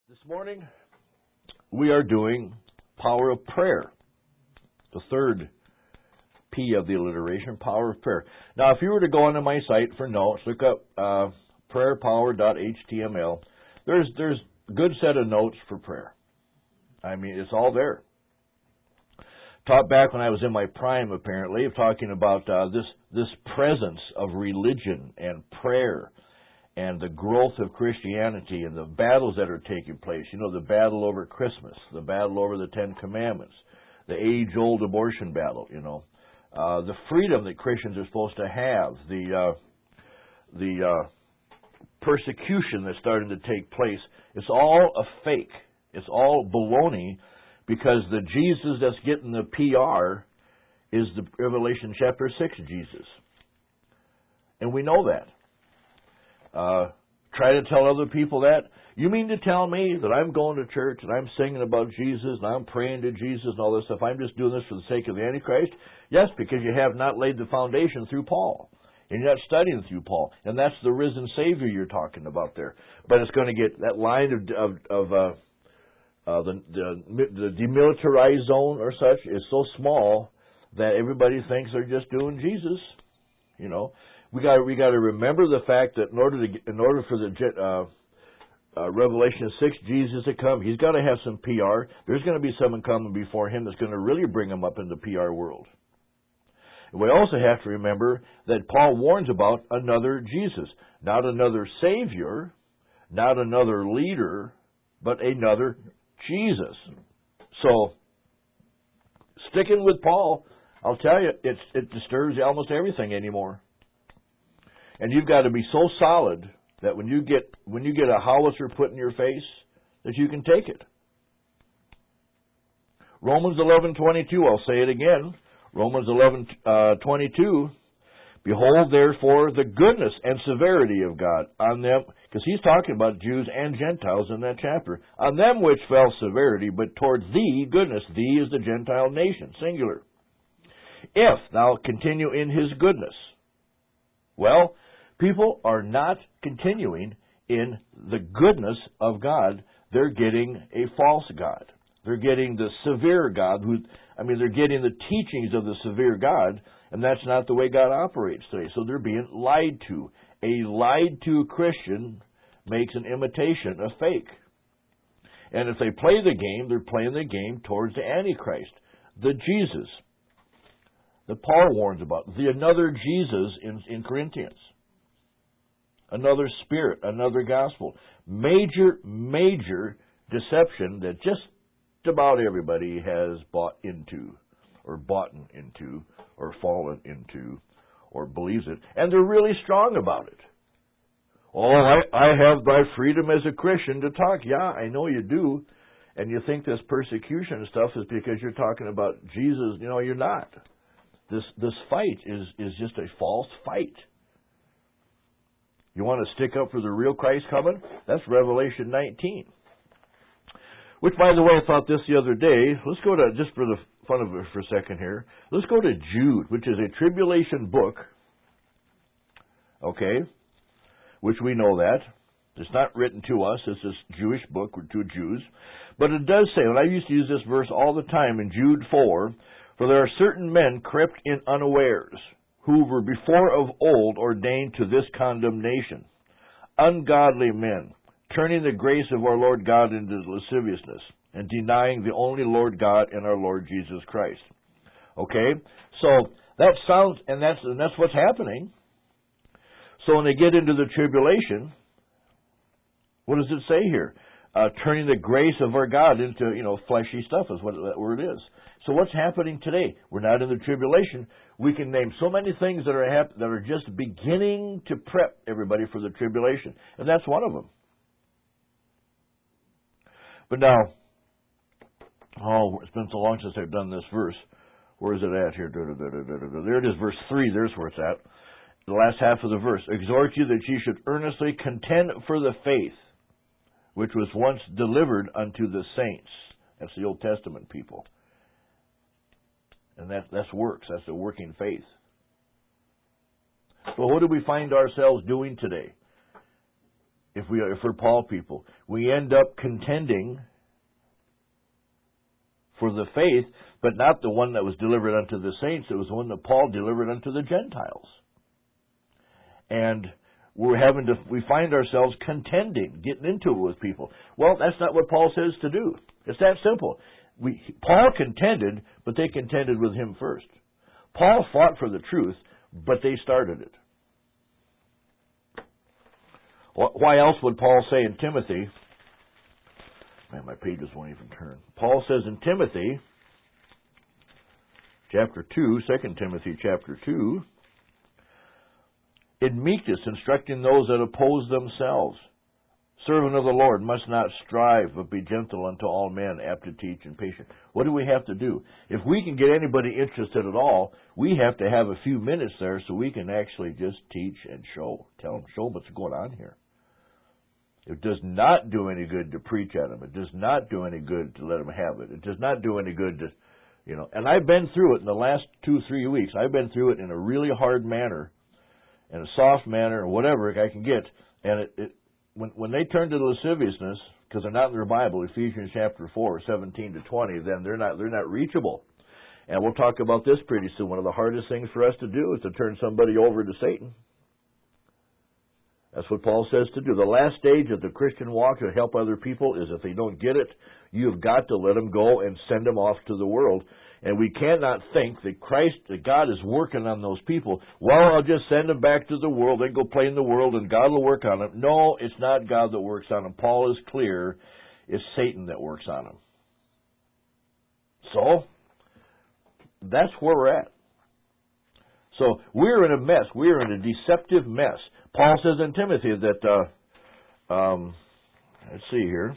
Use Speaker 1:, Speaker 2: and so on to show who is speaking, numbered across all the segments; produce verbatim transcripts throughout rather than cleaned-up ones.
Speaker 1: This morning, we are doing Power of Prayer, the third P of the alliteration, Power of Prayer. Now, if you were to go onto my site for notes, look up uh, prayer power dot h t m l. There's there's a good set of notes for prayer. I mean, it's all there. Taught back when I was in my prime, apparently, of talking about uh, this this presence of religion and prayer, and the growth of Christianity and the battles that are taking place. You know, the battle over Christmas, the battle over the Ten Commandments, the age-old abortion battle, you know, uh, the freedom that Christians are supposed to have, the, uh, the uh, persecution that's starting to take place. It's all a fake. It's all baloney, because the Jesus that's getting the P R is the Revelation chapter six Jesus. And we know that. Uh, try to tell other people that. You mean to tell me that I'm going to church and I'm singing about Jesus and I'm praying to Jesus and all this stuff, I'm just doing this for the sake of the Antichrist? Yes, because you have not laid the foundation through Paul. And you're not studying through Paul. And that's the risen Savior you're talking about there. But it's going to get, that line of, of, of uh, uh, the, the, the demilitarized zone or such is so small that everybody thinks they're just doing Jesus, you know. We got we got to remember the fact that in order to in order for the uh, uh, Revelation six Jesus to come, he's got to have some P R. There's going to be someone coming before him that's going to really bring him up in the P R world. And we also have to remember that Paul warns about another Jesus, not another Savior, not another leader, but another Jesus. So, sticking with Paul, I'll tell you, it's, it disturbs almost everything anymore. And you've got to be so solid that when you get when you get a howitzer put in your face, that you can take it. Romans eleven twenty-two. I'll say it again. Romans eleven uh, twenty-two. Behold, therefore, the goodness and severity of God on them, because he's talking about Jews and Gentiles in that chapter. On them which fell severity, but toward thee goodness. Thee is the Gentile nation, singular. If thou continue in his goodness. Well, people are not continuing in the goodness of God. They're getting a false God. They're getting the severe God. Who, I mean, they're getting the teachings of the severe God, and that's not the way God operates today. So they're being lied to. A lied to Christian makes an imitation a fake. And if they play the game, they're playing the game towards the Antichrist, the Jesus that Paul warns about, the another Jesus in, in Corinthians. Another spirit, another gospel. Major, major deception that just about everybody has bought into, or bought into, or fallen into, or believes it. And they're really strong about it. Oh, I, I have my freedom as a Christian to talk. Yeah, I know you do. And you think this persecution stuff is because you're talking about Jesus. You know, you're not. This this fight is, is just a false fight. You want to stick up for the real Christ coming? That's Revelation nineteen. Which, by the way, I thought this the other day. Let's go to, just for the fun of it for a second here, let's go to Jude, which is a tribulation book. Okay? Which we know that. It's not written to us. It's a Jewish book to Jews. But it does say, and I used to use this verse all the time in Jude four, for there are certain men crept in unawares, who were before of old ordained to this condemnation, ungodly men, turning the grace of our Lord God into lasciviousness, and denying the only Lord God and our Lord Jesus Christ. Okay? So, that sounds, and that's, and that's what's happening. So when they get into the tribulation, what does it say here? Uh, turning the grace of our God into, you know, fleshy stuff is what that word is. So what's happening today? We're not in the tribulation. We can name so many things that are hap- that are just beginning to prep everybody for the tribulation, and that's one of them. But now, oh, it's been so long since I've done this verse. Where is it at here? There it is, verse three. There's where it's at. The last half of the verse. Exhort you that ye should earnestly contend for the faith which was once delivered unto the saints. That's the Old Testament people. And that, that's works. That's the working faith. Well, what do we find ourselves doing today? if we if we're Paul people, we end up contending for the faith, but not the one that was delivered unto the saints. It was the one that Paul delivered unto the Gentiles. And we're having to, we find ourselves contending, getting into it with people. Well, that's not what Paul says to do. It's that simple. We, Paul contended, but they contended with him first. Paul fought for the truth, but they started it. Why else would Paul say in Timothy, man, my pages won't even turn. Paul says in Timothy, chapter two, Second Timothy chapter two, in meekness instructing those that oppose themselves. Servant of the Lord must not strive, but be gentle unto all men, apt to teach and patient. What do we have to do? If we can get anybody interested at all, we have to have a few minutes there so we can actually just teach and show. Tell them, show them what's going on here. It does not do any good to preach at them. It does not do any good to let them have it. It does not do any good to, you know. And I've been through it in the last two, three weeks. I've been through it in a really hard manner, in a soft manner, or whatever I can get. And it, it when when they turn to lasciviousness, because they're not in their Bible, Ephesians chapter four, seventeen to twenty, then they're not they're not reachable. And we'll talk about this pretty soon. One of the hardest things for us to do is to turn somebody over to Satan. That's what Paul says to do. The last stage of the Christian walk to help other people is if they don't get it, you've got to let them go and send them off to the world. And we cannot think that Christ, that God is working on those people. Well, I'll just send them back to the world. They go play in the world and God will work on them. No, it's not God that works on them. Paul is clear. It's Satan that works on them. So, that's where we're at. So, we're in a mess. We're in a deceptive mess. Paul says in Timothy that, uh, um, let's see here.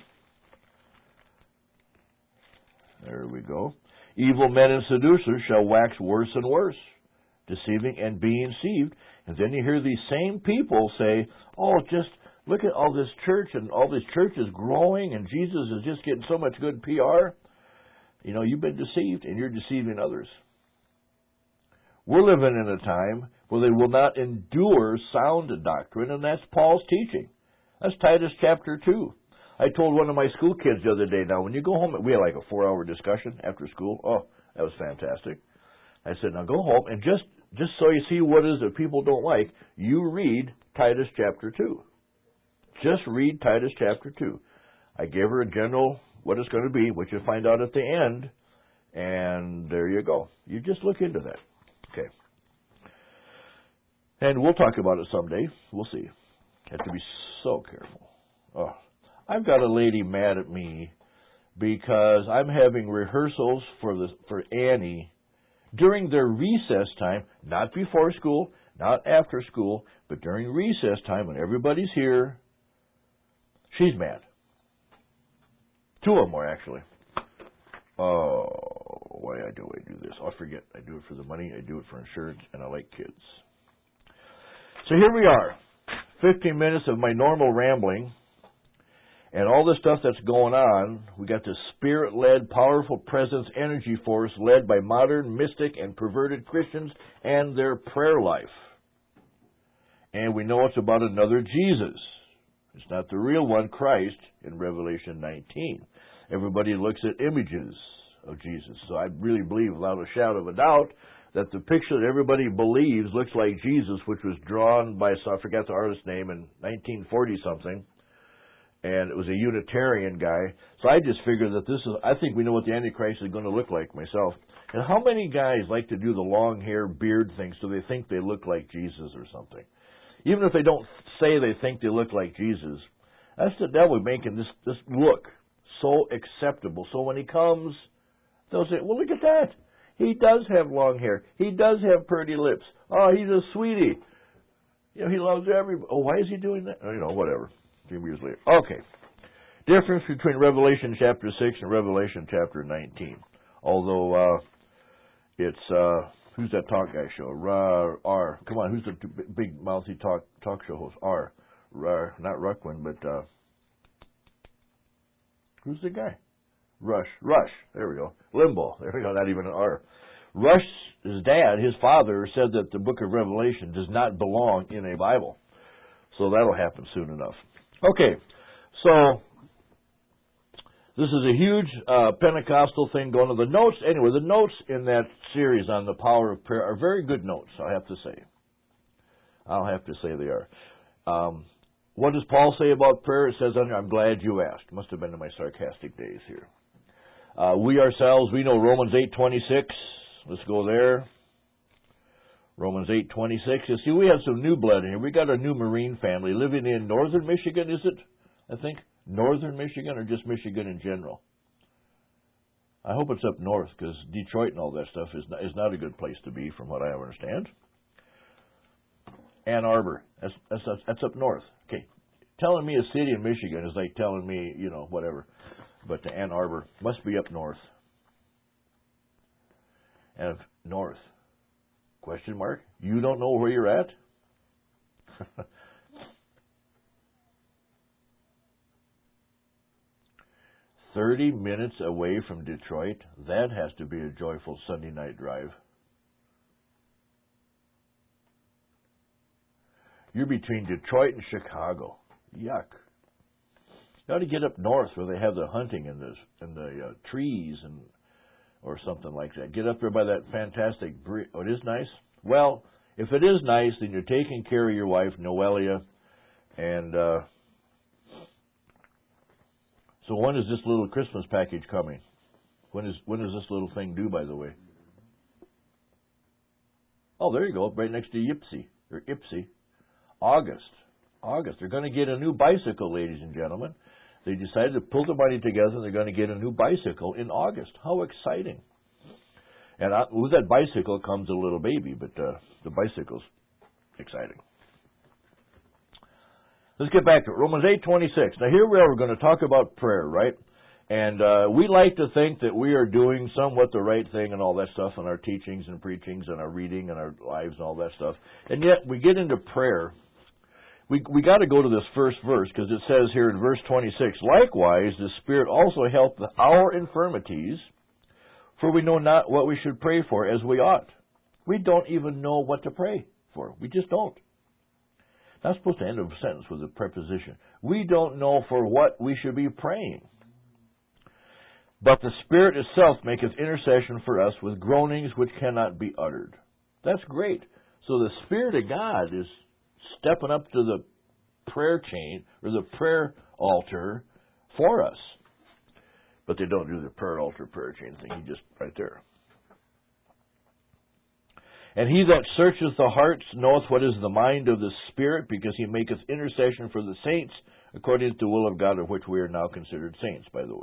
Speaker 1: There we go. Evil men and seducers shall wax worse and worse, deceiving and being deceived. And then you hear these same people say, oh, just look at all this church and all this church is growing and Jesus is just getting so much good P R. You know, you've been deceived and you're deceiving others. We're living in a time where they will not endure sound doctrine, and that's Paul's teaching. That's Titus chapter two. I told one of my school kids the other day, now when you go home, we had like a four-hour discussion after school. Oh, that was fantastic. I said, now go home, and just, just so you see what it is that people don't like, you read Titus chapter two. Just read Titus chapter two. I gave her a general what it's going to be, which you'll find out at the end, and there you go. You just look into that. Okay. And we'll talk about it someday. We'll see. Have to be so careful. Oh, I've got a lady mad at me because I'm having rehearsals for the for Annie during their recess time, not before school, not after school, but during recess time when everybody's here. She's mad. Two of them are actually. Oh, why do I do this? I forget. I do it for the money, I do it for insurance, and I like kids. So here we are, fifteen minutes of my normal rambling, and all the stuff that's going on. We got this spirit-led, powerful presence, energy force led by modern, mystic, and perverted Christians and their prayer life. And we know it's about another Jesus. It's not the real one, Christ, in Revelation nineteen. Everybody looks at images of Jesus. So I really believe, without a shadow of a doubt, that the picture that everybody believes looks like Jesus, which was drawn by, so I forgot the artist's name, in nineteen forty something, and it was a Unitarian guy. So I just figured that this is, I think we know what the Antichrist is going to look like myself. And how many guys like to do the long hair, beard thing so they think they look like Jesus or something? Even if they don't say they think they look like Jesus, that's the devil making this, this look so acceptable. So when he comes, they'll say, well, look at that. He does have long hair. He does have pretty lips. Oh, he's a sweetie. You know, he loves everybody. Oh, why is he doing that? Oh, you know, whatever. A few years later. Okay. Difference between Revelation chapter six and Revelation chapter nineteen. Although, uh, it's, uh, who's that talk guy show? R. R. Come on, who's the big mouthy talk talk show host? R. R. Not Ruckwin, but, uh, who's the guy? Rush. Rush. There we go. Limbaugh. There we go. Not even an R. Rush's dad, his father, said that the book of Revelation does not belong in a Bible. So that'll happen soon enough. Okay, so this is a huge uh, Pentecostal thing going on. The notes, anyway, the notes in that series on the power of prayer are very good notes, I have to say. I'll have to say they are. Um, what does Paul say about prayer? It says, I'm glad you asked. Must have been in my sarcastic days here. Uh, we ourselves, we know Romans eight twenty-six. Let's go there. Romans eight twenty-six. You see, we have some new blood in here. We got a new Marine family living in northern Michigan, is it? I think northern Michigan, or just Michigan in general. I hope it's up north, because Detroit and all that stuff is not, is not a good place to be, from what I understand. Ann Arbor, that's, that's that's up north. Okay, telling me a city in Michigan is like telling me, you know, whatever. But Ann Arbor must be up north. And if north, question mark? You don't know where you're at? Thirty minutes away from Detroit. That has to be a joyful Sunday night drive. You're between Detroit and Chicago. Yuck. You ought to get up north where they have the hunting and the and the uh, trees and or something like that. Get up there by that fantastic bridge. Oh, it is nice? Well, if it is nice, then you're taking care of your wife, Noelia. And uh, so when is this little Christmas package coming? When is when is this little thing due, by the way? Oh, there you go, right next to Yipsy, or Ipsy. August. August. They're going to get a new bicycle, ladies and gentlemen. They decided to pull the money together and they're going to get a new bicycle in August. How exciting. And I, with that bicycle comes a little baby, but uh, the bicycle's exciting. Let's get back to it. Romans eight twenty-six. Now here we are, we're going to talk about prayer, right? And uh, we like to think that we are doing somewhat the right thing and all that stuff in our teachings and preachings and our reading and our lives and all that stuff. And yet we get into prayer. We we got to go to this first verse because it says here in verse twenty-six, likewise the Spirit also helped our infirmities, for we know not what we should pray for as we ought. We don't even know what to pray for. We just don't. Not supposed to end a sentence with a preposition. We don't know for what we should be praying. But the Spirit itself maketh intercession for us with groanings which cannot be uttered. That's great. So the Spirit of God is stepping up to the prayer chain or the prayer altar for us. But they don't do the prayer altar, prayer chain thing. He just right there. And he that searcheth the hearts knoweth what is the mind of the Spirit, because he maketh intercession for the saints according to the will of God, of which we are now considered saints, by the way.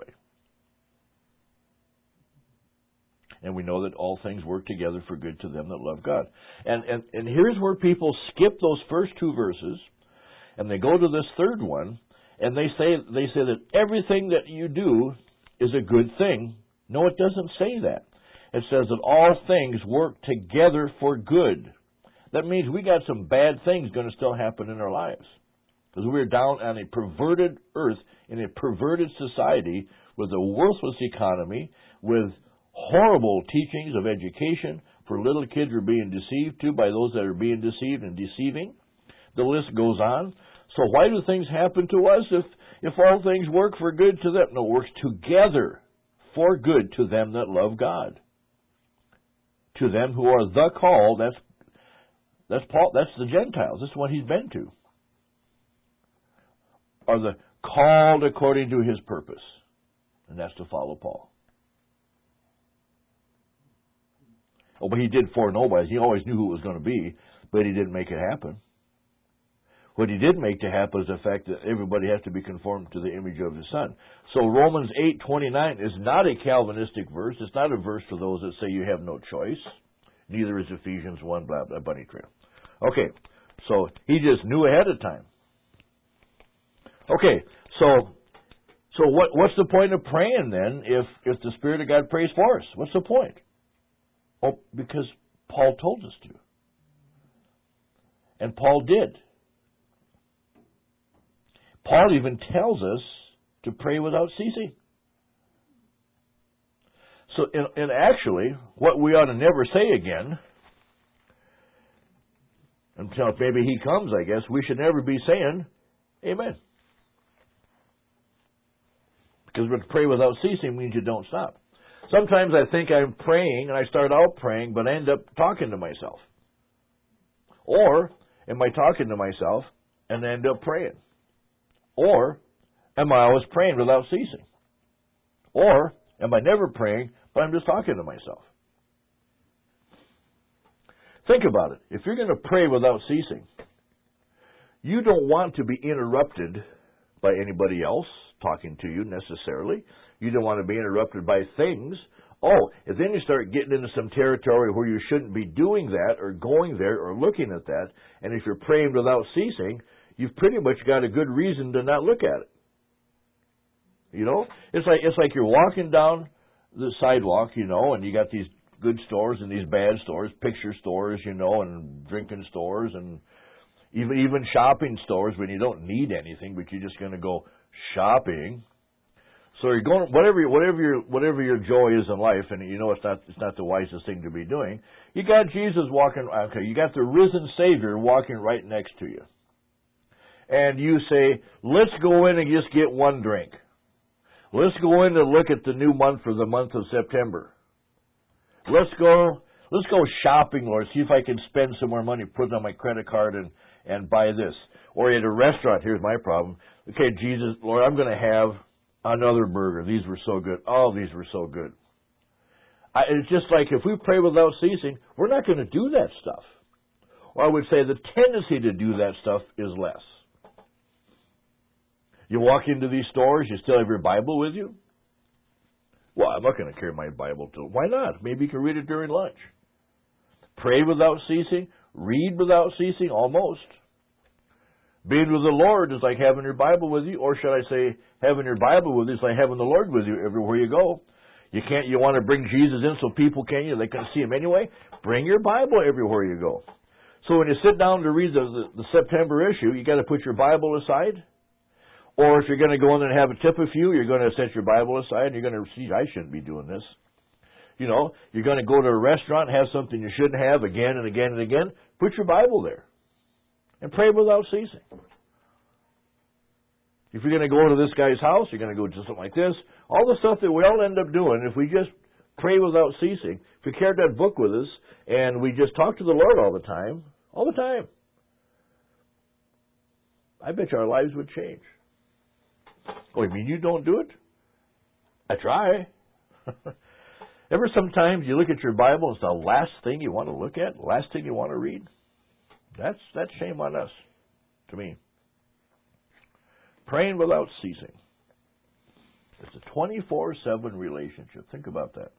Speaker 1: And we know that all things work together for good to them that love God. And, and and here's where people skip those first two verses, and they go to this third one, and they say they say that everything that you do is a good thing. No, it doesn't say that. It says that all things work together for good. That means we got some bad things going to still happen in our lives. Because we're down on a perverted earth, in a perverted society, with a worthless economy, with horrible teachings of education, for little kids are being deceived too by those that are being deceived and deceiving. The list goes on. So why do things happen to us if, if all things work for good to them? No, it works together for good to them that love God. To them who are the called, that's that's Paul, that's the Gentiles. That's what he's been to. Are the called according to his purpose. And that's to follow Paul. Oh, but he did foreknow by. He always knew who it was going to be, but he didn't make it happen. What he did make to happen is the fact that everybody has to be conformed to the image of his Son. So Romans eight twenty-nine is not a Calvinistic verse. It's not a verse for those that say you have no choice. Neither is Ephesians one, blah, blah, bunny trail. Okay, so he just knew ahead of time. Okay, so so what what's the point of praying then if, if the Spirit of God prays for us? What's the point? Oh, because Paul told us to. And Paul did. Paul even tells us to pray without ceasing. So, in, in actually, what we ought to never say again, until maybe he comes, I guess, we should never be saying, Amen. Because to pray without ceasing means you don't stop. Sometimes I think I'm praying, and I start out praying, but I end up talking to myself. Or am I talking to myself and end up praying? Or am I always praying without ceasing? Or am I never praying, but I'm just talking to myself? Think about it. If you're going to pray without ceasing, you don't want to be interrupted by anybody else talking to you necessarily. You don't want to be interrupted by things. Oh, and then you start getting into some territory where you shouldn't be doing that or going there or looking at that. And if you're praying without ceasing, you've pretty much got a good reason to not look at it. You know, it's like it's like you're walking down the sidewalk, you know, and you got these good stores and these bad stores, picture stores, you know, and drinking stores, and even even shopping stores when you don't need anything, but you're just going to go shopping. So you're going whatever whatever your whatever your joy is in life, and you know it's not it's not the wisest thing to be doing. You got Jesus walking. Okay, you got the risen Savior walking right next to you, and you say, "Let's go in and just get one drink. Let's go in and look at the new month for the month of September. Let's go let's go shopping, Lord. See if I can spend some more money, put it on my credit card, and and buy this." Or at a restaurant, here's my problem. Okay, Jesus, Lord, I'm going to have another burger. These were so good. Oh, these were so good. I, it's just like if we pray without ceasing, we're not going to do that stuff. Or I would say the tendency to do that stuff is less. You walk into these stores, you still have your Bible with you? Well, I'm not going to carry my Bible to. Why not? Maybe you can read it during lunch. Pray without ceasing. Read without ceasing, almost. Being with the Lord is like having your Bible with you, or should I say, having your Bible with you is like having the Lord with you everywhere you go. You can't. You want to bring Jesus in so people can you? They can see Him anyway. Bring your Bible everywhere you go. So when you sit down to read the, the, the September issue, you got to put your Bible aside. Or if you're going to go in and have a tip of you, you're going to set your Bible aside, and you're going to see, I shouldn't be doing this. You know, you're going to go to a restaurant, have something you shouldn't have again and again and again. Put your Bible there. And pray without ceasing. If you're going to go to this guy's house, you're going to go to something like this. All the stuff that we all end up doing, if we just pray without ceasing, if we carried that book with us, and we just talk to the Lord all the time, all the time, I bet you our lives would change. Oh, you mean you don't do it? I try. Ever sometimes you look at your Bible and it's the last thing you want to look at, the last thing you want to read? That's that's shame on us, to me. Praying without ceasing. It's a twenty-four seven relationship. Think about that.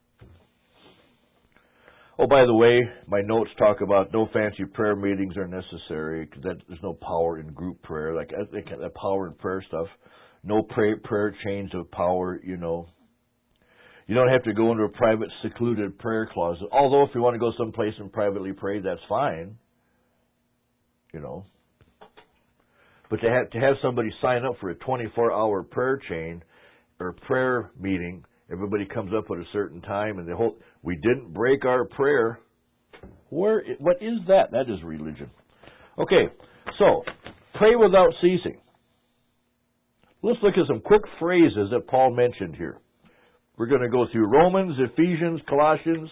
Speaker 1: Oh, by the way, my notes talk about no fancy prayer meetings are necessary because there's no power in group prayer, like that power in prayer stuff. No prayer, prayer chains of power, you know. You don't have to go into a private, secluded prayer closet. Although if you want to go someplace and privately pray, that's fine. You know. But to have, to have somebody sign up for a twenty-four hour prayer chain or prayer meeting, everybody comes up at a certain time and the whole, we didn't break our prayer. Where? What is that? That is religion. Okay, so pray without ceasing. Let's look at some quick phrases that Paul mentioned here. We're going to go through Romans, Ephesians, Colossians.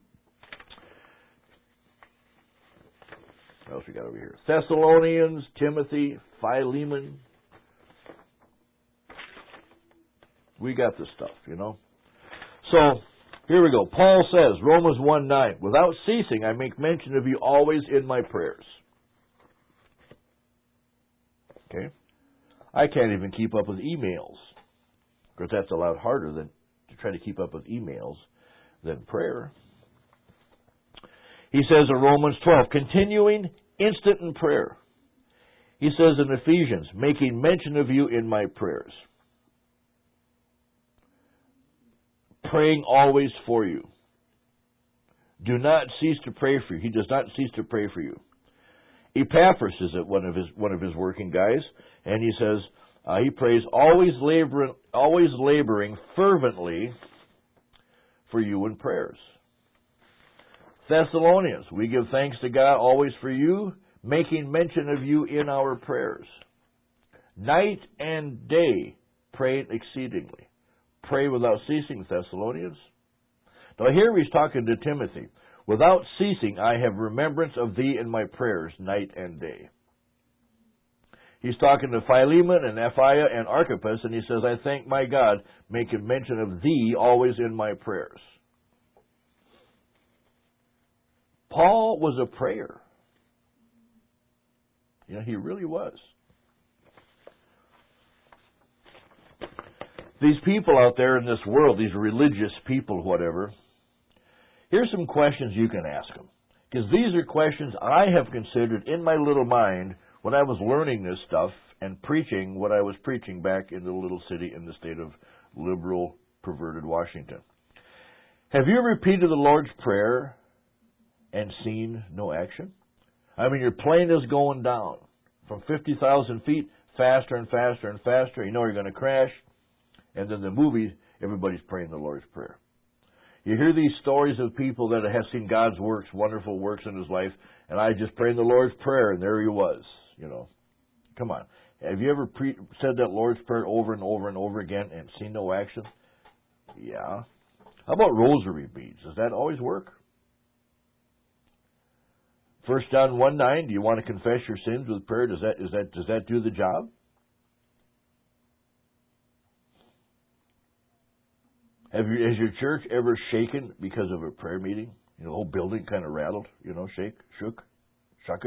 Speaker 1: What else we got over here? Thessalonians, Timothy, Philemon. We got this stuff, you know. So, here we go. Paul says, Romans one nine, without ceasing I make mention of you always in my prayers. Okay? I can't even keep up with emails. Because that's a lot harder than to try to keep up with emails than prayer. He says in Romans twelve, continuing instant in prayer. He says in Ephesians, making mention of you in my prayers. Praying always for you. Do not cease to pray for you. He does not cease to pray for you. Epaphras is one of his one of his working guys, and he says uh, he prays always laboring, always laboring fervently for you in prayers. Thessalonians, we give thanks to God always for you, making mention of you in our prayers. Night and day praying exceedingly. pray without ceasing, Thessalonians. Now here he's talking to Timothy. Without ceasing, I have remembrance of thee in my prayers night and day. He's talking to Philemon and Apphia and Archippus, and he says, I thank my God, making mention of thee always in my prayers. Paul was a prayer. You know, he really was. These people out there in this world, these religious people, whatever, here's some questions you can ask them. Because these are questions I have considered in my little mind when I was learning this stuff and preaching what I was preaching back in the little city in the state of liberal, perverted Washington. Have you repeated the Lord's Prayer and seen no action? I mean, your plane is going down from fifty thousand feet, faster and faster and faster. You know you're going to crash. And then the movie, everybody's praying the Lord's Prayer. You hear these stories of people that have seen God's works, wonderful works in his life, and I just prayed the Lord's Prayer, and there he was, you know. Come on. Have you ever pre- said that Lord's Prayer over and over and over again and seen no action? Yeah. How about rosary beads? Does that always work? First John one nine, do you want to confess your sins with prayer? Does that, is that, does that do the job? Have you, has your church ever shaken because of a prayer meeting? You know, the whole building kind of rattled, you know, shake, shook, shooked.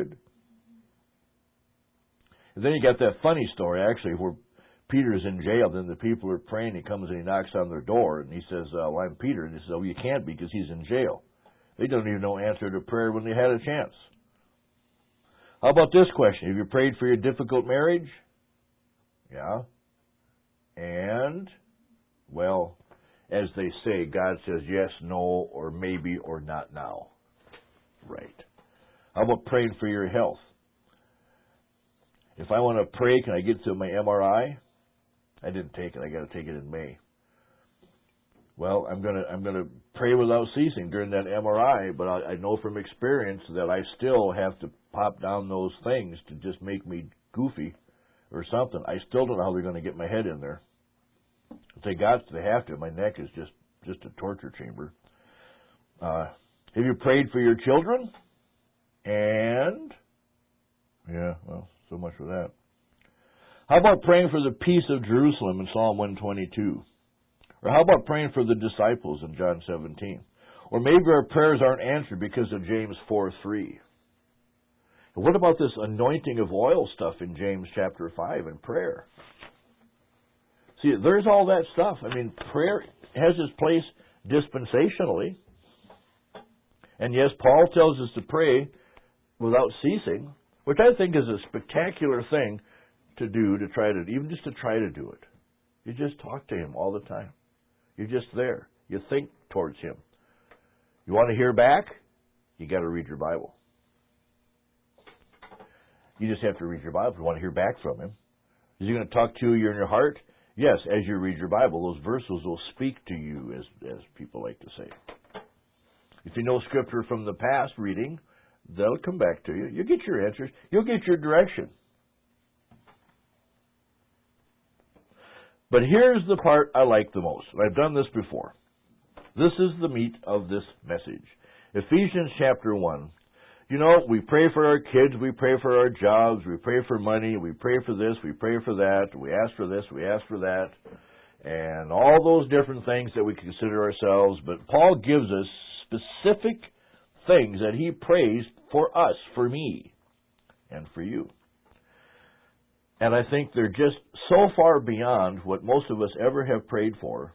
Speaker 1: And then you got that funny story, actually, where Peter's in jail, then the people are praying, he comes and he knocks on their door, and he says, uh, well, I'm Peter. And he says, oh, you can't be because he's in jail. They don't even know answer to prayer when they had a chance. How about this question? Have you prayed for your difficult marriage? Yeah. And, well, as they say, God says yes, no, or maybe, or not now. Right. How about praying for your health? If I want to pray, can I get to my M R I? I didn't take it. I got to take it in May. Well, I'm gonna I'm gonna pray without ceasing during that M R I, but I, I know from experience that I still have to pop down those things to just make me goofy or something. I still don't know how they're going to get my head in there. If they got to, they have to. My neck is just just a torture chamber. Uh, have you prayed for your children? And yeah, well, so much for that. How about praying for the peace of Jerusalem in Psalm one twenty-two? Or how about praying for the disciples in John seventeen? Or maybe our prayers aren't answered because of James four three. And what about this anointing of oil stuff in James chapter five and prayer? See, there's all that stuff. I mean, prayer has its place dispensationally. And yes, Paul tells us to pray without ceasing, which I think is a spectacular thing to do, to try to, even just to try to do it. You just talk to him all the time. You're just there. You think towards him. You want to hear back? You got to read your Bible. You just have to read your Bible if you want to hear back from him. Is he going to talk to you in your heart? Yes, as you read your Bible, those verses will speak to you, as as people like to say. If you know Scripture from the past reading, they'll come back to you. You'll get your answers. You'll get your direction. But here's the part I like the most. I've done this before. This is the meat of this message. Ephesians chapter one. You know, we pray for our kids, we pray for our jobs, we pray for money, we pray for this, we pray for that, we ask for this, we ask for that, and all those different things that we consider ourselves. But Paul gives us specific things that he prays for us, for me, and for you. And I think they're just so far beyond what most of us ever have prayed for.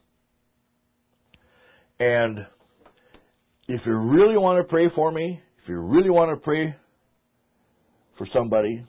Speaker 1: And if you really want to pray for me, if you really want to pray for somebody,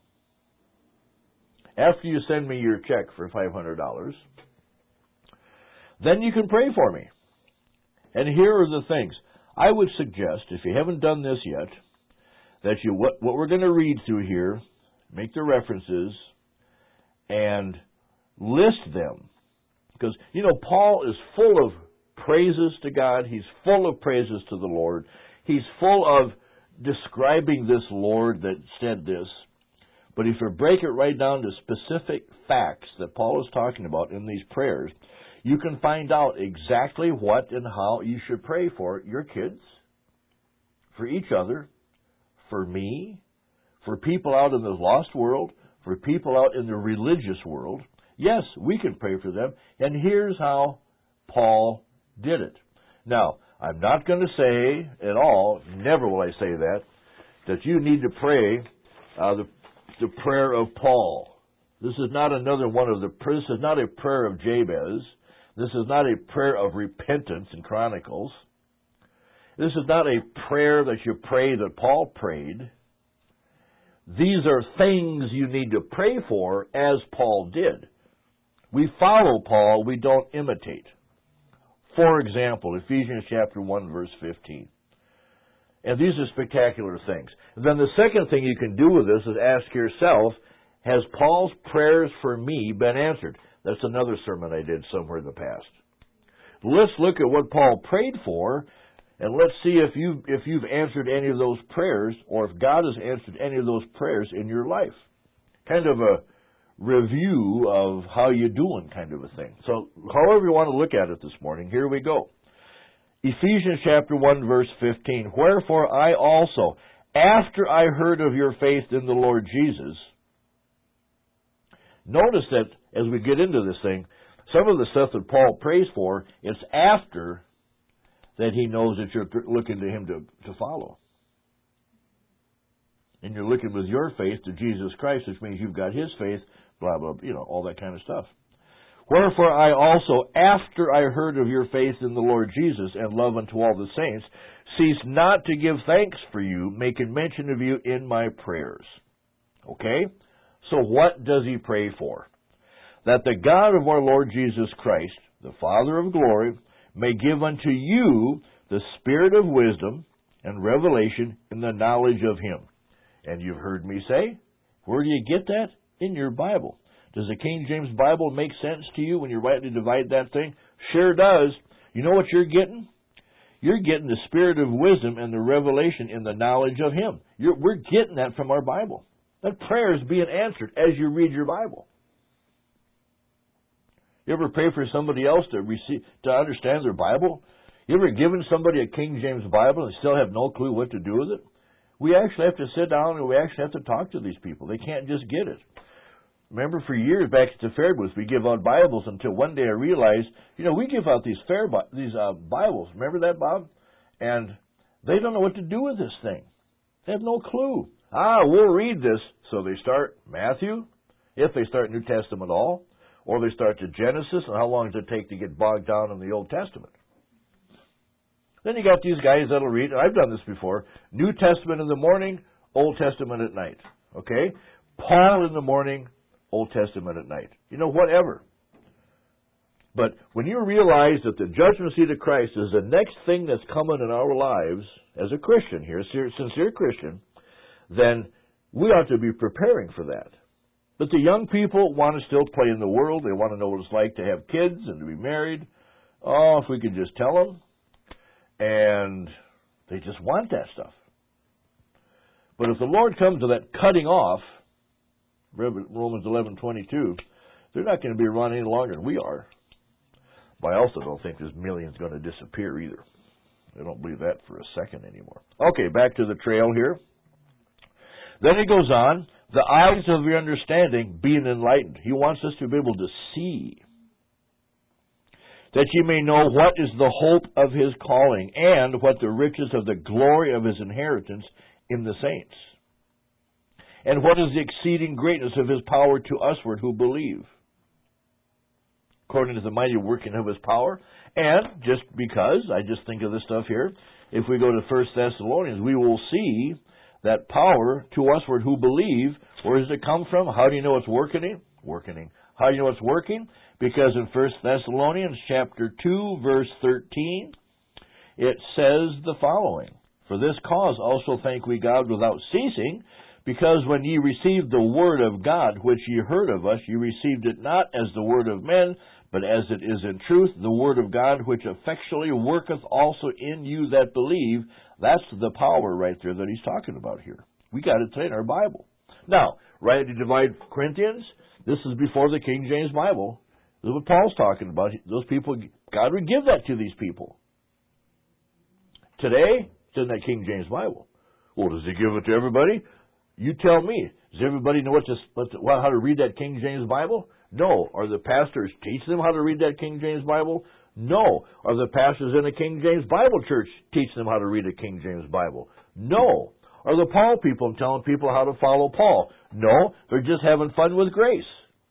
Speaker 1: after you send me your check for five hundred dollars, then you can pray for me. And here are the things. I would suggest, if you haven't done this yet, that you what, what we're going to read through here, make the references, and list them. Because, you know, Paul is full of praises to God. He's full of praises to the Lord. He's full of describing this Lord that said this. But if you break it right down to specific facts that Paul is talking about in these prayers, you can find out exactly what and how you should pray for your kids, for each other, for me, for people out in the lost world, for people out in the religious world. Yes, we can pray for them, and here's how Paul did it. Now, I'm not going to say at all, never will I say that, that you need to pray uh, the, the prayer of Paul. This is not another one of the, this is not a prayer of Jabez. This is not a prayer of repentance in Chronicles. This is not a prayer that you pray that Paul prayed. These are things you need to pray for as Paul did. We follow Paul, we don't imitate. For example, Ephesians chapter one, verse fifteen. And these are spectacular things. And then the second thing you can do with this is ask yourself, has Paul's prayers for me been answered? That's another sermon I did somewhere in the past. Let's look at what Paul prayed for, and let's see if you if you've answered any of those prayers, or if God has answered any of those prayers in your life. Kind of a review of how you're doing, kind of a thing. So, however you want to look at it this morning, here we go. Ephesians chapter one, verse fifteen. Wherefore I also, after I heard of your faith in the Lord Jesus. Notice that as we get into this thing, some of the stuff that Paul prays for, it's after that he knows that you're looking to him to, to follow. And you're looking with your faith to Jesus Christ, which means you've got his faith, blah, blah, you know, all that kind of stuff. Wherefore I also, after I heard of your faith in the Lord Jesus and love unto all the saints, cease not to give thanks for you, making mention of you in my prayers. Okay? So what does he pray for? That the God of our Lord Jesus Christ, the Father of glory, may give unto you the spirit of wisdom and revelation in the knowledge of him. And you've heard me say, where do you get that? In your Bible. Does the King James Bible make sense to you when you rightly divide that thing? Sure does. You know what you're getting? You're getting the spirit of wisdom and the revelation in the knowledge of him. You're, we're getting that from our Bible. That prayer is being answered as you read your Bible. You ever pray for somebody else to receive, to understand their Bible? You ever given somebody a King James Bible and still have no clue what to do with it? We actually have to sit down and we actually have to talk to these people. They can't just get it. Remember, for years back at the fair booth, we give out Bibles until one day I realized, you know, we give out these fair these uh, Bibles. Remember that, Bob? And they don't know what to do with this thing. They have no clue. Ah, we'll read this. So they start Matthew, if they start New Testament at all, or they start to Genesis, and how long does it take to get bogged down in the Old Testament? Then you got these guys that'll read, and I've done this before, New Testament in the morning, Old Testament at night. Okay? Paul in the morning, Old Testament at night. You know, whatever. But when you realize that the judgment seat of Christ is the next thing that's coming in our lives, as a Christian here, a sincere Christian, then we ought to be preparing for that. But the young people want to still play in the world. They want to know what it's like to have kids and to be married. Oh, if we could just tell them. And they just want that stuff. But if the Lord comes to that cutting off, Romans eleven twenty-two, they're not going to be around any longer than we are. But I also don't think this million's going to disappear either. I don't believe that for a second anymore. Okay, back to the trail here. Then he goes on, the eyes of your understanding being enlightened. He wants us to be able to see. That you may know what is the hope of his calling, and what the riches of the glory of his inheritance in the saints. And what is the exceeding greatness of his power to usward who believe, according to the mighty working of his power. And just because, I just think of this stuff here, if we go to First Thessalonians, we will see that power to usward who believe. Where does it come from? How do you know it's working? Working. How do you know it's working? Because in First Thessalonians chapter two, verse thirteen, it says the following, for this cause also thank we God without ceasing, because when ye received the word of God, which ye heard of us, ye received it not as the word of men, but as it is in truth, the word of God, which effectually worketh also in you that believe. That's the power right there that he's talking about here. We got it today in our Bible. Now, right to divide Corinthians, this is before the King James Bible This is what Paul's talking about. Those people, God would give that to these people. Today, it's in that King James Bible. Well, does He give it to everybody? You tell me. Does everybody know what to, what to, how to read that King James Bible? No. Are the pastors teach them how to read that King James Bible? No. Are the pastors in the King James Bible church teaching them how to read a King James Bible? No. Are the Paul people telling people how to follow Paul? No. They're just having fun with grace.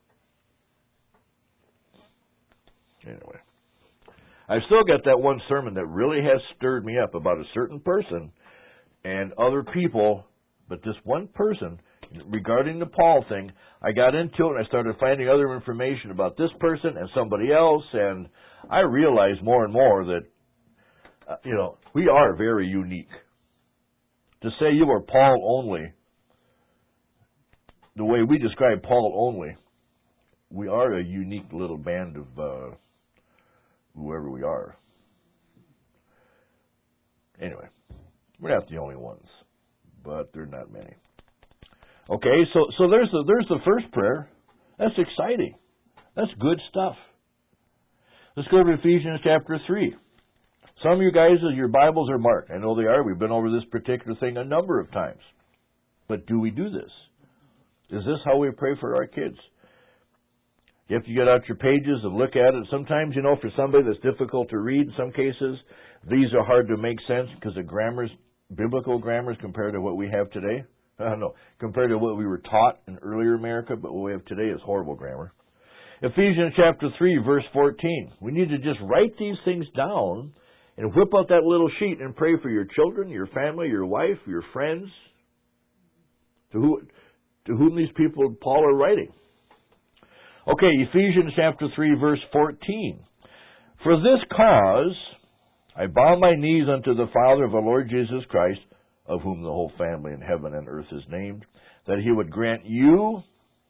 Speaker 1: Anyway. I've still got that one sermon that really has stirred me up about a certain person and other people, but this one person, regarding the Paul thing, I got into it and I started finding other information about this person and somebody else, and I realized more and more that, uh, you know, we are very unique. To say you are Paul only, the way we describe Paul only, we are a unique little band of uh, whoever we are. Anyway, we're not the only ones, but there are not many. Okay, so so there's the, there's the first prayer. That's exciting. That's good stuff. Let's go to Ephesians chapter three. Some of you guys, your Bibles are marked. I know they are. We've been over this particular thing a number of times. But do we do this? Is this how we pray for our kids? You have to get out your pages and look at it. Sometimes, you know, for somebody that's difficult to read in some cases, these are hard to make sense because the grammars, biblical grammars compared to what we have today. I don't know, compared to what we were taught in earlier America, but what we have today is horrible grammar. Ephesians chapter three, verse fourteen. We need to just write these things down and whip out that little sheet and pray for your children, your family, your wife, your friends, to, who, to whom these people Paul are writing. Okay, Ephesians chapter three, verse fourteen. For this cause I bow my knees unto the Father of our Lord Jesus Christ, of whom the whole family in heaven and earth is named, that He would grant you,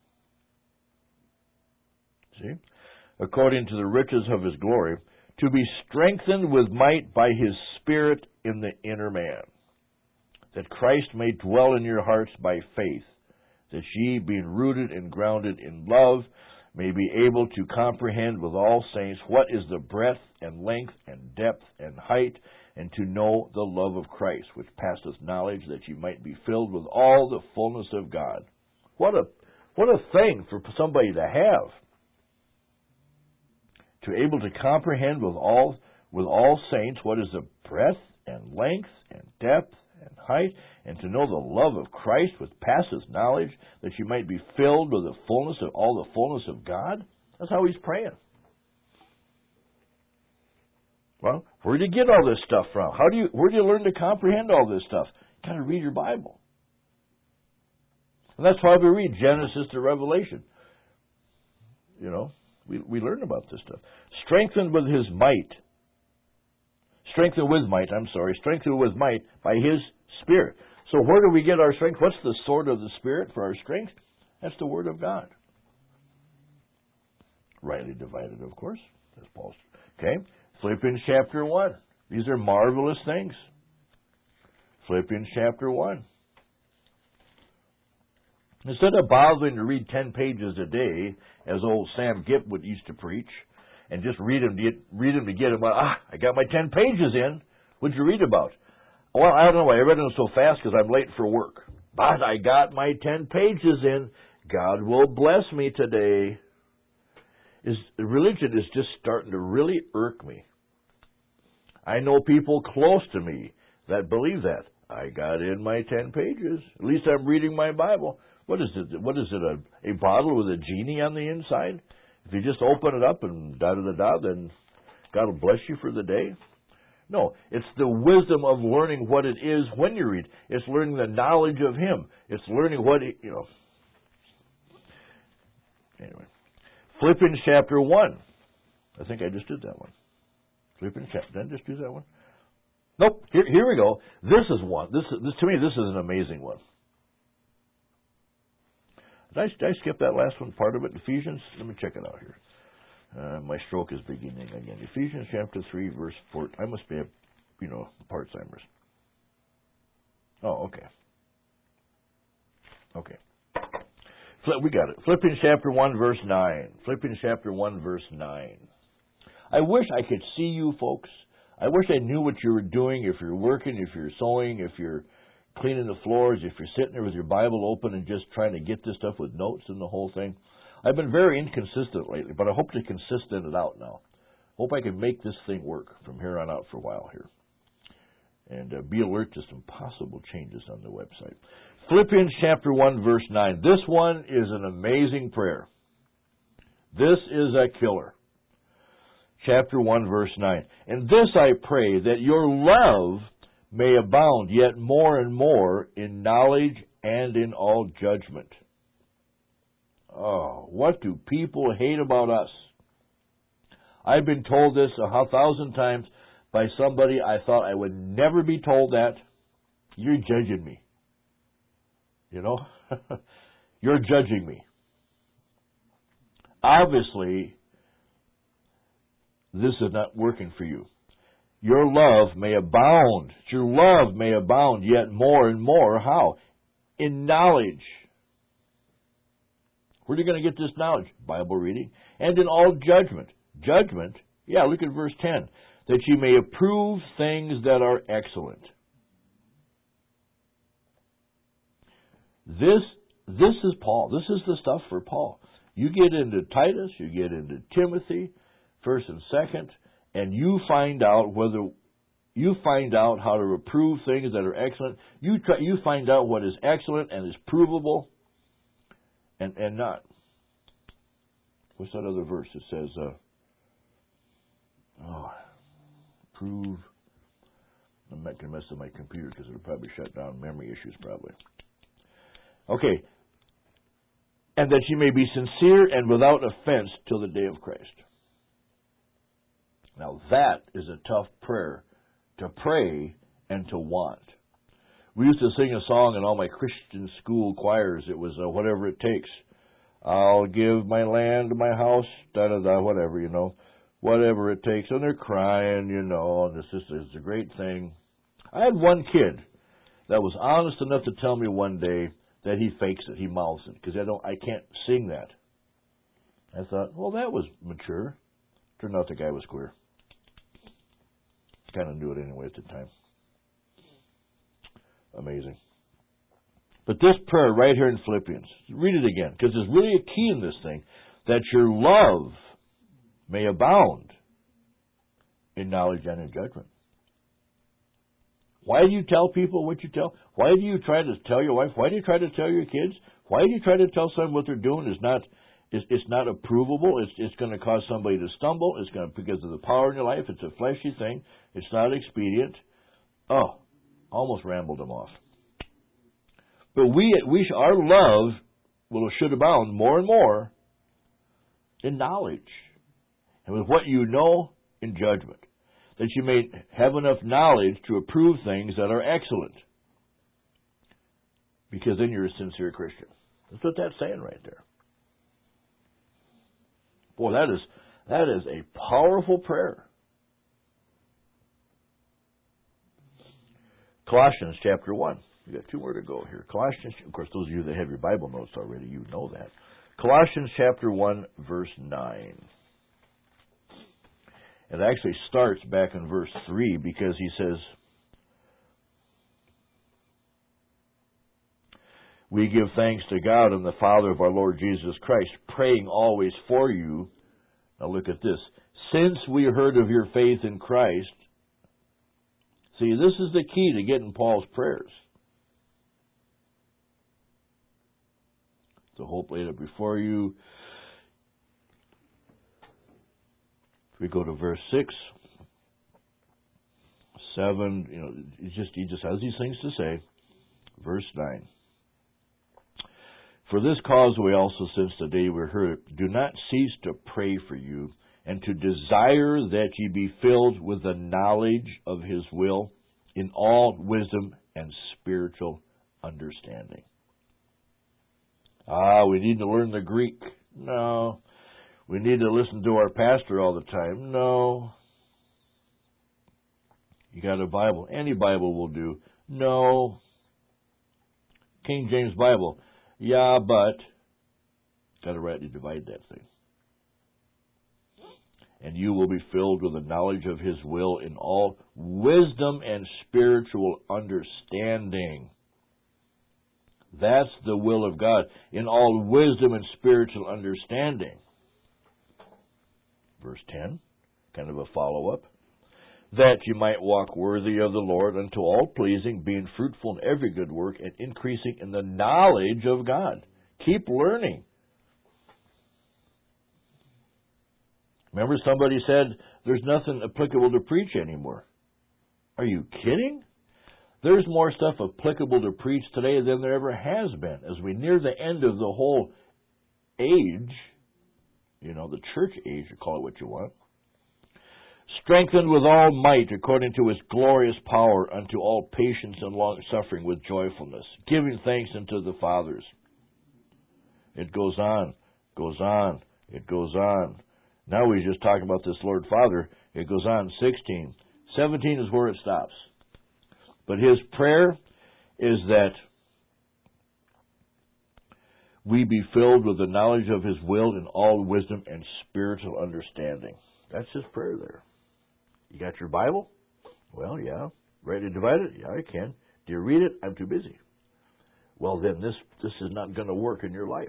Speaker 1: see, according to the riches of His glory, to be strengthened with might by His Spirit in the inner man, that Christ may dwell in your hearts by faith, that ye, being rooted and grounded in love, may be able to comprehend with all saints what is the breadth and length and depth and height, and to know the love of Christ, which passeth knowledge, that ye might be filled with all the fullness of God. What a what a thing for somebody to have. To able to comprehend with all with all saints what is the breadth and length and depth and height, and to know the love of Christ, which passeth knowledge, that you might be filled with the fullness of all the fullness of God. That's how he's praying. Well, where do you get all this stuff from? How do you where do you learn to comprehend all this stuff? You got to read your Bible. And that's why we read Genesis to Revelation. You know, we we learn about this stuff. Strengthened with His might. Strengthened with might, I'm sorry. Strengthened with might by His Spirit. So where do we get our strength? What's the sword of the Spirit for our strength? That's the Word of God. Rightly divided, of course. That's Paul's. Okay? Philippians chapter one. These are marvelous things. Philippians chapter one. Instead of bothering to read ten pages a day, as old Sam Gipp would used to preach, and just read them to get, read them to get them, well, ah, I got my ten pages in. What'd you read about? Well, I don't know. I read them so fast because I'm late for work. But I got my ten pages in. God will bless me today. Is religion is just starting to really irk me. I know people close to me that believe that. I got in my ten pages. At least I'm reading my Bible. What is it? What is it? A, a bottle with a genie on the inside? If you just open it up and da da da da, then God will bless you for the day. No, it's the wisdom of learning what it is when you read. It's learning the knowledge of Him. It's learning what He, you know. Anyway, Philippians chapter one. I think I just did that one. Philippians chapter. Did I just do that one? Nope. Here, here we go. This is one. This, this to me, this is an amazing one. Did I, did I skip that last one? Part of it, Ephesians. Let me check it out here. Uh, my stroke is beginning again. Ephesians chapter three, verse four. I must be, a, you know, part-timers. Oh, okay. Okay. We got it. Philippians chapter one, verse nine. Philippians chapter one, verse nine. I wish I could see you folks. I wish I knew what you were doing, if you're working, if you're sewing, if you're cleaning the floors, if you're sitting there with your Bible open and just trying to get this stuff with notes and the whole thing. I've been very inconsistent lately, but I hope to consistent it out now. Hope I can make this thing work from here on out for a while here. And uh, be alert to some possible changes on the website. Philippians chapter one, verse nine. This one is an amazing prayer. This is a killer. Chapter one, verse nine. And this I pray, that your love may abound yet more and more in knowledge and in all judgment. Oh, what do people hate about us? I've been told this a thousand times by somebody I thought I would never be told that. You're judging me. You know? You're judging me. Obviously, this is not working for you. Your love may abound. Your love may abound yet more and more. How? In knowledge. Where are you going to get this knowledge? Bible reading. And in all judgment. Judgment? Yeah, look at verse ten. That you may approve things that are excellent. This, this is Paul. This is the stuff for Paul. You get into Titus, you get into Timothy, first and second, and you find out whether you find out how to approve things that are excellent. You try, you find out what is excellent and is provable, and and not. What's that other verse that says? Uh, oh, prove. I'm not going to mess up my computer because it'll probably shut down. Memory issues probably. Okay. And that you may be sincere and without offense till the day of Christ. Now that is a tough prayer to pray and to want. We used to sing a song in all my Christian school choirs. It was uh, whatever it takes. I'll give my land, my house, da da da, whatever, you know. Whatever it takes. And they're crying, you know, and this is, this is a great thing. I had one kid that was honest enough to tell me one day that he fakes it, he mouths it, because I don't, I can't sing that. I thought, well, that was mature. Turned out the guy was queer. Kind of knew it anyway at the time. Amazing. But this prayer right here in Philippians, read it again, because there's really a key in this thing, that your love may abound in knowledge and in judgment. Why do you tell people what you tell? Why do you try to tell your wife? Why do you try to tell your kids? Why do you try to tell someone what they're doing is not is it's not approvable? It's it's going to cause somebody to stumble. It's going to, because of the power in your life. It's a fleshy thing. It's not expedient. Oh, almost rambled them off. But we we our love will should abound more and more in knowledge, and with what you know in judgment, that you may have enough knowledge to approve things that are excellent. Because then you're a sincere Christian. That's what that's saying right there. Boy, that is that is a powerful prayer. Colossians chapter one. We got two more to go here. Colossians, of course, those of you that have your Bible notes already, you know that. Colossians chapter one, verse nine. It actually starts back in verse three because he says, we give thanks to God and the Father of our Lord Jesus Christ, praying always for you. Now look at this. Since we heard of your faith in Christ. See, this is the key to getting Paul's prayers. The hope laid up before you. We go to verse six, seven, you know, he just, he just has these things to say. Verse nine. For this cause we also, since the day we heard it, do not cease to pray for you, and to desire that ye be filled with the knowledge of his will, in all wisdom and spiritual understanding. Ah, we need to learn the Greek. No. We need to listen to our pastor all the time. No. You got a Bible. Any Bible will do. No. King James Bible. Yeah, but. Got to rightly divide that thing. And you will be filled with the knowledge of His will in all wisdom and spiritual understanding. That's the will of God, in all wisdom and spiritual understanding. Verse ten, kind of a follow-up. That you might walk worthy of the Lord unto all pleasing, being fruitful in every good work, and increasing in the knowledge of God. Keep learning. Remember somebody said, there's nothing applicable to preach anymore. Are you kidding? There's more stuff applicable to preach today than there ever has been. As we near the end of the whole age, you know, the church age, you call it what you want, strengthened with all might according to His glorious power unto all patience and long-suffering with joyfulness, giving thanks unto the fathers. It goes on, goes on, it goes on. Now we just talk about this Lord Father. It goes on, sixteen. seventeen is where it stops. But his prayer is that we be filled with the knowledge of His will in all wisdom and spiritual understanding. That's his prayer there. You got your Bible? Well, yeah. Ready to divide it? Yeah, I can. Do you read it? I'm too busy. Well, then this, this is not going to work in your life.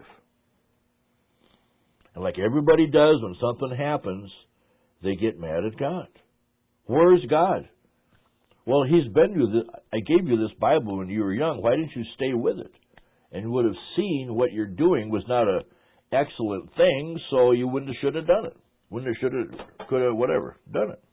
Speaker 1: And like everybody does when something happens, they get mad at God. Where's God? Well, He's been you. The, I gave you this Bible when you were young. Why didn't you stay with it? And you would have seen what you're doing was not an excellent thing, so you wouldn't have should have done it. Wouldn't have should have, could have, whatever, done it.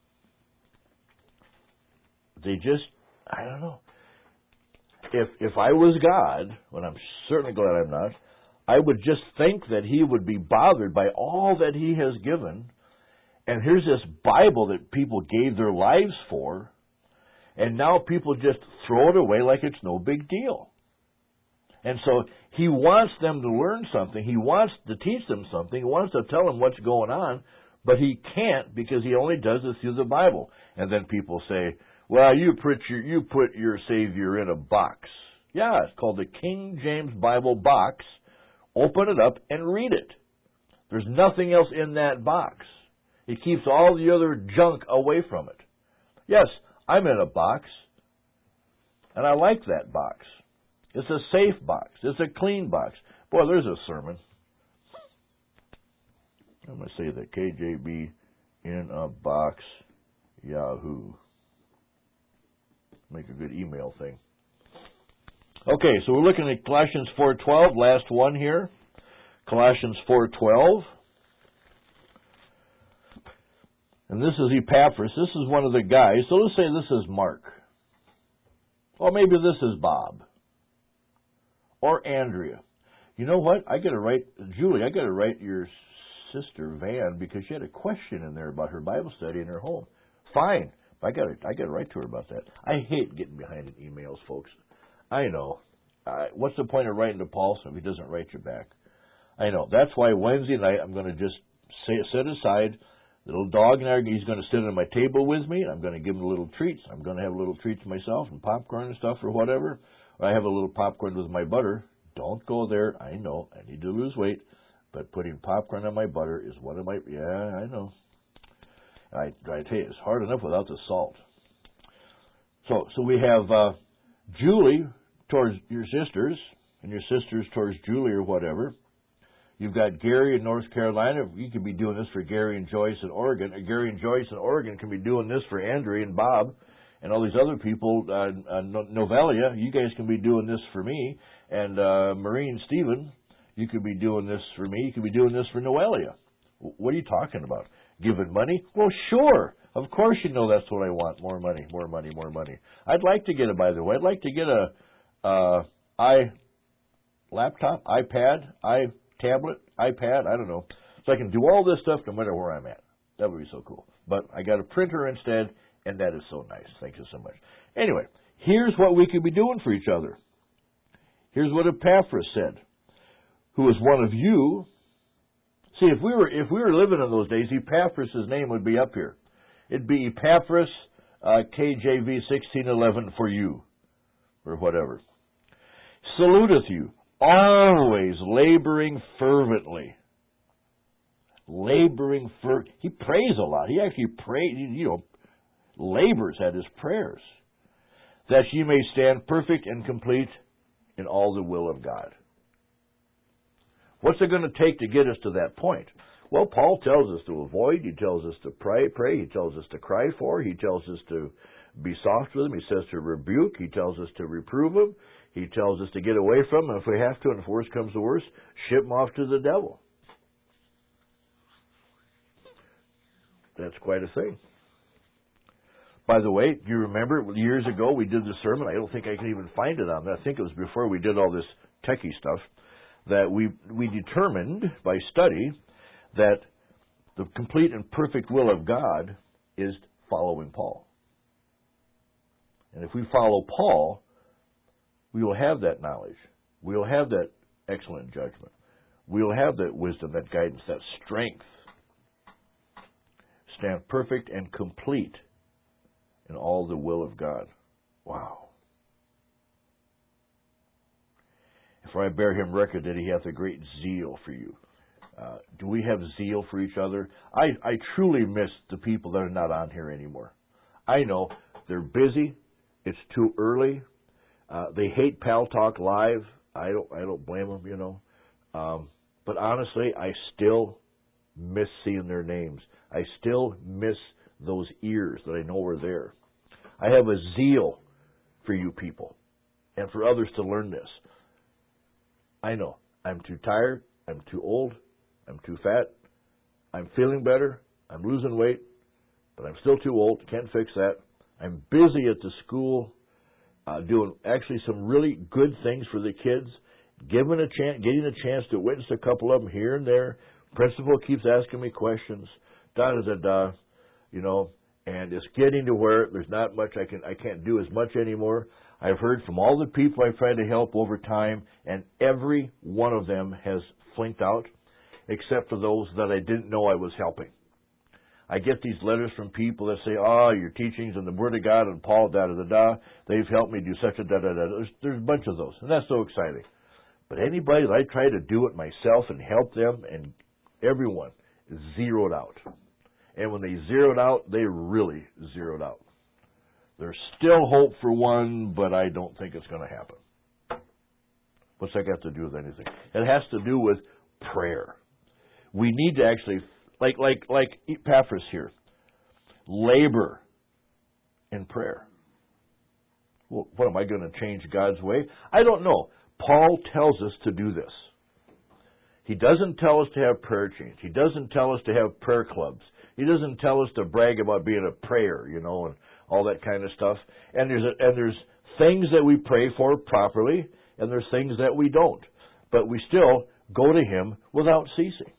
Speaker 1: They just, I don't know. If if I was God, well, I'm certainly glad I'm not, I would just think that He would be bothered by all that He has given. And here's this Bible that people gave their lives for, and now people just throw it away like it's no big deal. And so He wants them to learn something. He wants to teach them something. He wants to tell them what's going on, but He can't because He only does it through the Bible. And then people say, well, you put your, you put your Savior in a box. Yeah, it's called the King James Bible box. Open it up and read it. There's nothing else in that box. It keeps all the other junk away from it. Yes, I'm in a box, and I like that box. It's a safe box. It's a clean box. Boy, there's a sermon. I'm going to say that K J B in a box, Yahoo. Make a good email thing. Okay, so we're looking at Colossians four twelve, last one here. Colossians four twelve. And this is Epaphras. This is one of the guys. So let's say this is Mark. Or maybe this is Bob. Or Andrea. You know what? I got to write, Julie, I got to write your sister Van because she had a question in there about her Bible study in her home. Fine. I got to I got to write to her about that. I hate getting behind in emails, folks. I know. Uh, what's the point of writing to Paul if he doesn't write you back? I know. That's why Wednesday night I'm going to just say, set aside the little dog, and I, he's going to sit on my table with me. I'm going to give him little treats. I'm going to have little treats myself and popcorn and stuff or whatever. Or I have a little popcorn with my butter. Don't go there. I know. I need to lose weight. But putting popcorn on my butter is one of my... Yeah, I know. I, I tell you, it's hard enough without the salt. So so we have uh, Julie towards your sisters, and your sisters towards Julie or whatever. You've got Gary in North Carolina. You could be doing this for Gary and Joyce in Oregon. And Gary and Joyce in Oregon can be doing this for Andrea and Bob and all these other people. Uh, uh, Novelia, you guys can be doing this for me. And uh, Marie and Stephen, you could be doing this for me. You could be doing this for Noelia. What are you talking about? Giving money? Well, sure. Of course you know that's what I want. More money, more money, more money. I'd like to get it, by the way. I'd like to get a uh, i laptop, iPad, i tablet, iPad, I don't know. So I can do all this stuff no matter where I'm at. That would be so cool. But I got a printer instead, and that is so nice. Thank you so much. Anyway, here's what we could be doing for each other. Here's what Epaphras said, who is one of you. See, if we were if we were living in those days, Epaphras' name would be up here. It'd be Epaphras, uh, K J V sixteen eleven for you, or whatever. Saluteth you, always laboring fervently. Laboring for he prays a lot. He actually prays, you know, labors at his prayers, that ye may stand perfect and complete in all the will of God. What's it going to take to get us to that point? Well, Paul tells us to avoid, he tells us to pray, pray, he tells us to cry for, he tells us to be soft with him, he says to rebuke, he tells us to reprove him, he tells us to get away from him, and if we have to, and if worse comes to worse, ship him off to the devil. That's quite a thing. By the way, do you remember years ago we did the sermon? I don't think I can even find it on there. I think it was before we did all this techie stuff, that we we determined by study that the complete and perfect will of God is following Paul. And if we follow Paul, we will have that knowledge. We will have that excellent judgment. We will have that wisdom, that guidance, that strength. Stand perfect and complete in all the will of God. Wow. For I bear him record that he hath a great zeal for you. Uh, do we have zeal for each other? I, I truly miss the people that are not on here anymore. I know they're busy. It's too early. Uh, they hate Pal Talk Live. I don't. I don't blame them. You know. Um, but honestly, I still miss seeing their names. I still miss those ears that I know are there. I have a zeal for you people and for others to learn this. I know. I'm too tired. I'm too old. I'm too fat. I'm feeling better. I'm losing weight, but I'm still too old. Can't fix that. I'm busy at the school uh, doing actually some really good things for the kids, giving a chance, getting a chance to witness a couple of them here and there. Principal keeps asking me questions, da da da da, you know, and it's getting to where there's not much I can I can't do as much anymore. I've heard from all the people I've tried to help over time, and every one of them has flinked out, except for those that I didn't know I was helping. I get these letters from people that say, oh, your teachings and the Word of God and Paul, da da da da, they've helped me do such a da da da. There's, there's a bunch of those, and that's so exciting. But anybody that I try to do it myself and help them, and everyone is zeroed out. And when they zeroed out, they really zeroed out. There's still hope for one, but I don't think it's going to happen. What's that got to do with anything? It has to do with prayer. We need to actually, like like like Epaphras here, labor in prayer. Well, what, am I going to change God's way? I don't know. Paul tells us to do this. He doesn't tell us to have prayer chains. He doesn't tell us to have prayer clubs. He doesn't tell us to brag about being a prayer, you know, and all that kind of stuff. And there's a, and there's things that we pray for properly, and there's things that we don't. But we still go to Him without ceasing.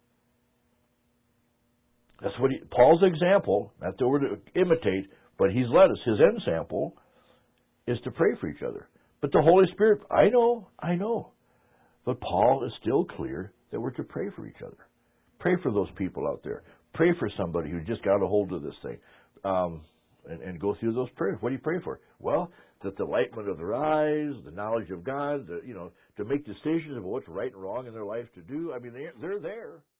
Speaker 1: That's what he, Paul's example, not that we're to imitate, but he's led us. His end sample is to pray for each other. But the Holy Spirit, I know, I know. But Paul is still clear that we're to pray for each other. Pray for those people out there. Pray for somebody who just got a hold of this thing. Um, and, and go through those prayers. What do you pray for? Well, the enlightenment of their eyes, the knowledge of God, the, you know, to make decisions about what's right and wrong in their life to do. I mean, they, they're there.